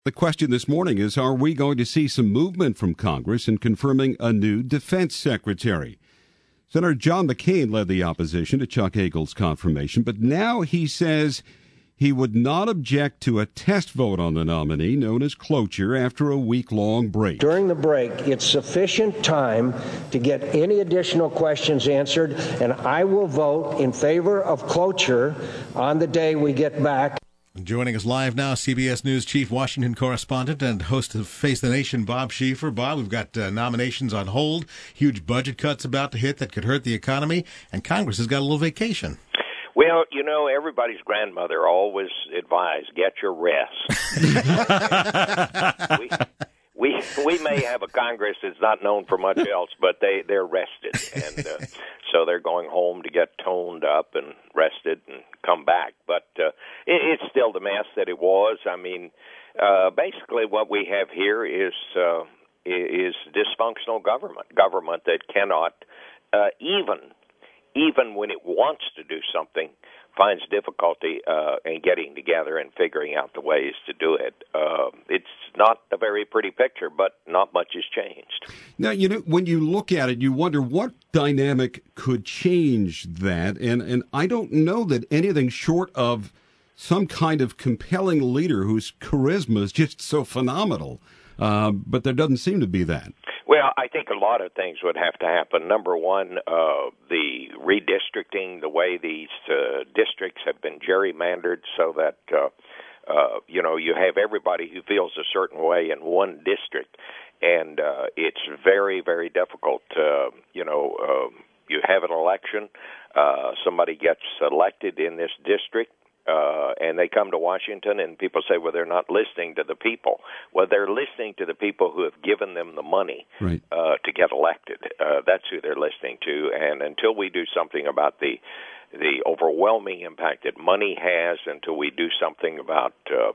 The question this morning is, are we going to see some movement from Congress in confirming a new defense secretary? Senator John McCain led the opposition to Chuck Hagel's confirmation, but now he says he would not object to a test vote on the nominee known as cloture after a week-long break. During the break, it's sufficient time to get any additional questions answered, and I will vote in favor of cloture on the day we get back. Joining us live now, CBS News chief Washington correspondent and host of Face the Nation, Bob Schieffer. Bob, we've got nominations on hold, huge budget cuts about to hit that could hurt the economy, and Congress has got a little vacation. Well, you know, everybody's grandmother always advised, get your rest. We may have a Congress that's not known for much else, but they're rested. And so they're going home to get toned up and rested and come back. But it's still the mess that it was. I mean, basically what we have here is dysfunctional government that cannot even when it wants to do something, finds difficulty in getting together and figuring out the ways to do it. It's not a very pretty picture, but not much has changed. Now, you know, when you look at it, you wonder what dynamic could change that, and I don't know that anything short of some kind of compelling leader whose charisma is just so phenomenal, but there doesn't seem to be that. Well, I think a lot of things would have to happen. Number one, the redistricting, the way these districts have been gerrymandered so that, you have everybody who feels a certain way in one district. And it's very, very difficult. You have an election, somebody gets elected in this district, and they come to Washington, and people say, well, they're not listening to the people. Well, they're listening to the people who have given them the money right. To get elected. That's who they're listening to. And until we do something about the overwhelming impact that money has, until we do something about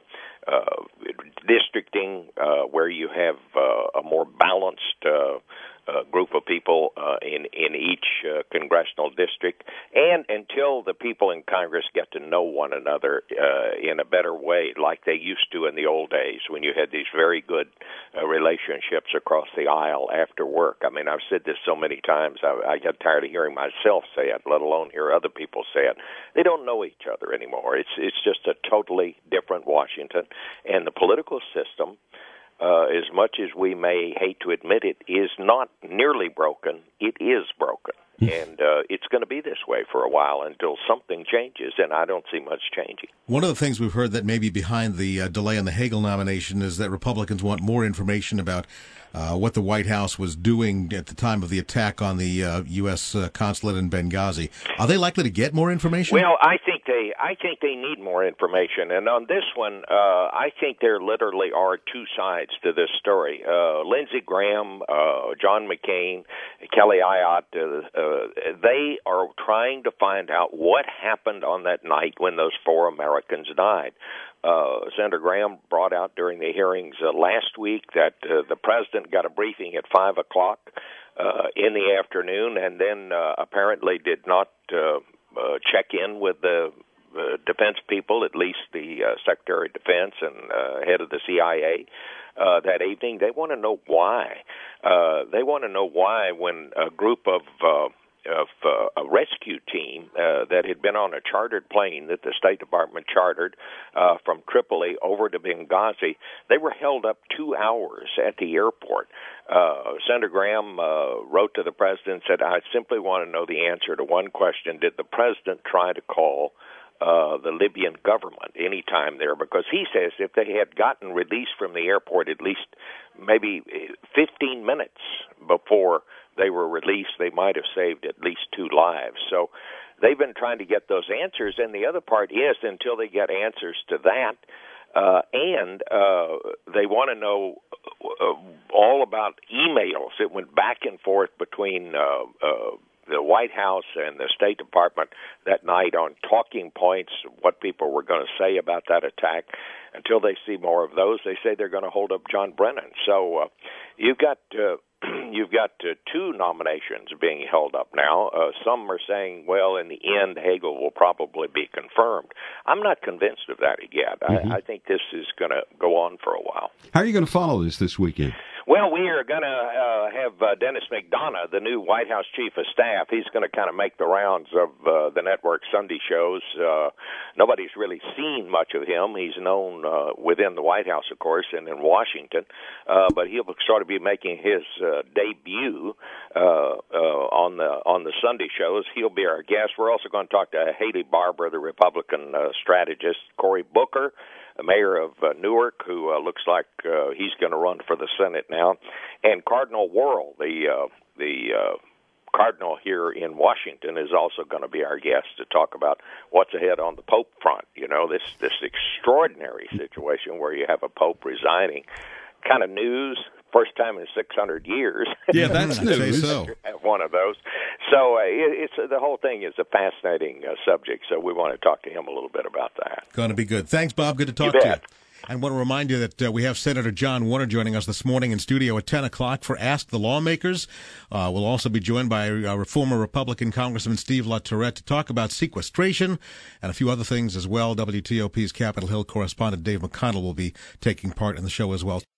districting, where you have a more balanced group of people in each congressional district, and until the people in Congress get to know one another in a better way, like they used to in the old days when you had these very good relationships across the aisle after work. I mean, I've said this so many times, I got tired of hearing myself say it, let alone hear other people say it. They don't know each other anymore. It's just a totally different Washington, and the political system, as much as we may hate to admit it, is not nearly broken. It is broken. And it's going to be this way for a while until something changes, and I don't see much changing. One of the things we've heard that may be behind the delay in the Hagel nomination is that Republicans want more information about what the White House was doing at the time of the attack on the U.S. consulate in Benghazi. Are they likely to get more information? Well, I think they need more information. And on this one, I think there literally are two sides to this story. Lindsey Graham, John McCain, Kelly Ayotte, they are trying to find out what happened on that night when those 4 Americans died. Senator Graham brought out during the hearings last week that the president got a briefing at 5 o'clock in the afternoon, and then apparently did not check in with the defense people, at least the Secretary of Defense and head of the CIA that evening. They want to know why. They want to know why when a group of a rescue team that had been on a chartered plane that the State Department chartered from Tripoli over to Benghazi, they were held up 2 hours at the airport. Senator Graham wrote to the president and said, I simply want to know the answer to one question. Did the president try to call the Libyan government any time there? Because he says if they had gotten released from the airport at least maybe 15 minutes before they were released, they might have saved at least 2 lives. So they've been trying to get those answers, and the other part is until they get answers to that, and they want to know all about emails that went back and forth between the White House and the State Department that night on talking points, what people were going to say about that attack. Until they see more of those, they say they're going to hold up John Brennan. So you've got two nominations being held up now. Some are saying, well, in the end, Hagel will probably be confirmed. I'm not convinced of that yet. I think this is going to go on for a while. How are you going to follow this weekend? Well, we are going to have Dennis McDonough, the new White House Chief of Staff. He's going to kind of make the rounds of the network Sunday shows. Nobody's really seen much of him. He's known within the White House, of course, and in Washington. But he'll sort of be making his debut on the Sunday shows. He'll be our guest. We're also going to talk to Haley Barbour, the Republican strategist, Cory Booker, the mayor of Newark, who looks like he's going to run for the Senate now, and Cardinal Wuerl, the cardinal here in Washington, is also going to be our guest to talk about what's ahead on the Pope front. You know, this extraordinary situation where you have a Pope resigning, kind of news. First time in 600 years. Yeah, that's news. So. One of those. So it's the whole thing is a fascinating subject, so we want to talk to him a little bit about that. Going to be good. Thanks, Bob. Good to talk to you. And want to remind you that we have Senator John Warner joining us this morning in studio at 10 o'clock for Ask the Lawmakers. We'll also be joined by former Republican Congressman Steve LaTourette to talk about sequestration and a few other things as well. WTOP's Capitol Hill correspondent Dave McConnell will be taking part in the show as well.